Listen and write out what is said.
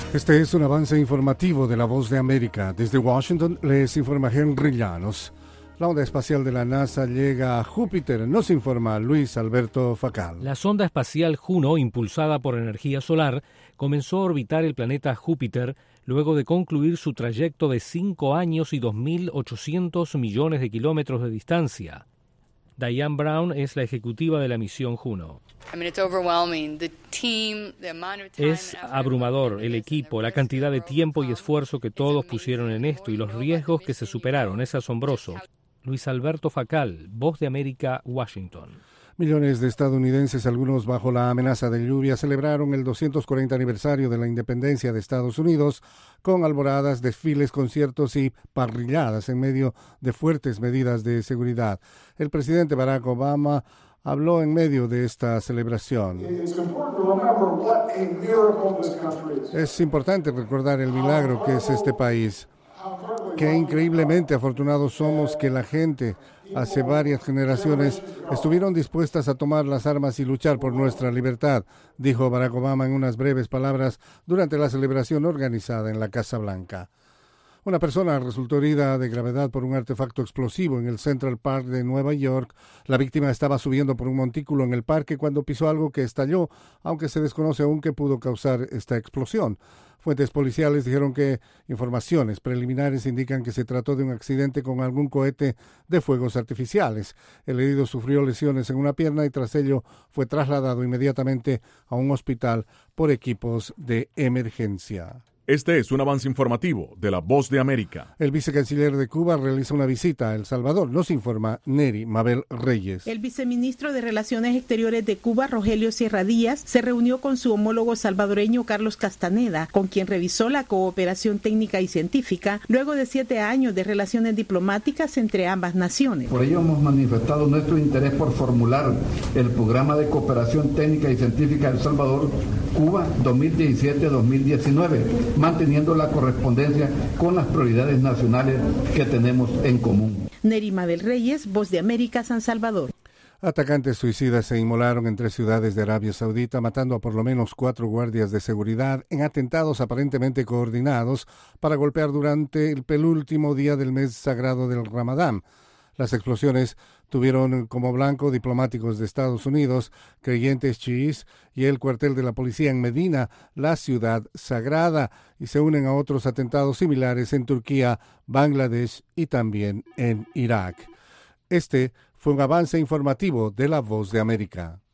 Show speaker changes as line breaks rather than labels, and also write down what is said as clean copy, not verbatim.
Este es un avance informativo de La Voz de América. Desde Washington les informa Henry Llanos. La onda espacial de la NASA llega a Júpiter, nos informa Luis Alberto Facal.
La sonda espacial Juno, impulsada por energía solar, comenzó a orbitar el planeta Júpiter luego de concluir su trayecto de 5 años y 2.800 millones de kilómetros de distancia. Diane Brown es la ejecutiva de la misión Juno. Es abrumador el equipo, la cantidad de tiempo y esfuerzo que todos pusieron en esto y los riesgos que se superaron. Es asombroso. Luis Alberto Facal, Voz de América, Washington.
Millones de estadounidenses, algunos bajo la amenaza de lluvia, celebraron el 240 aniversario de la independencia de Estados Unidos con alboradas, desfiles, conciertos y parrilladas en medio de fuertes medidas de seguridad. El presidente Barack Obama habló en medio de esta celebración. Es importante recordar el milagro que es este país. Qué increíblemente afortunados somos que la gente hace varias generaciones estuvieron dispuestas a tomar las armas y luchar por nuestra libertad, dijo Barack Obama en unas breves palabras durante la celebración organizada en la Casa Blanca. Una persona resultó herida de gravedad por un artefacto explosivo en el Central Park de Nueva York. La víctima estaba subiendo por un montículo en el parque cuando pisó algo que estalló, aunque se desconoce aún qué pudo causar esta explosión. Fuentes policiales dijeron que informaciones preliminares indican que se trató de un accidente con algún cohete de fuegos artificiales. El herido sufrió lesiones en una pierna y tras ello fue trasladado inmediatamente a un hospital por equipos de emergencia.
Este es un avance informativo de La Voz de América.
El vicecanciller de Cuba realiza una visita a El Salvador, nos informa Neri Mabel Reyes.
El viceministro de Relaciones Exteriores de Cuba, Rogelio Sierra Díaz, se reunió con su homólogo salvadoreño Carlos Castaneda, con quien revisó la cooperación técnica y científica luego de 7 años de relaciones diplomáticas entre ambas naciones.
Por ello hemos manifestado nuestro interés por formular el programa de cooperación técnica y científica de El Salvador, Cuba 2017-2019. Manteniendo la correspondencia con las prioridades nacionales que tenemos en común.
Neri Mabel Reyes, Voz de América, San Salvador.
Atacantes suicidas se inmolaron en 3 ciudades de Arabia Saudita, matando a por lo menos 4 guardias de seguridad en atentados aparentemente coordinados para golpear durante el penúltimo día del mes sagrado del Ramadán. Las explosiones tuvieron como blanco diplomáticos de Estados Unidos, creyentes chiíes y el cuartel de la policía en Medina, la ciudad sagrada, y se unen a otros atentados similares en Turquía, Bangladesh y también en Irak. Este fue un avance informativo de La Voz de América.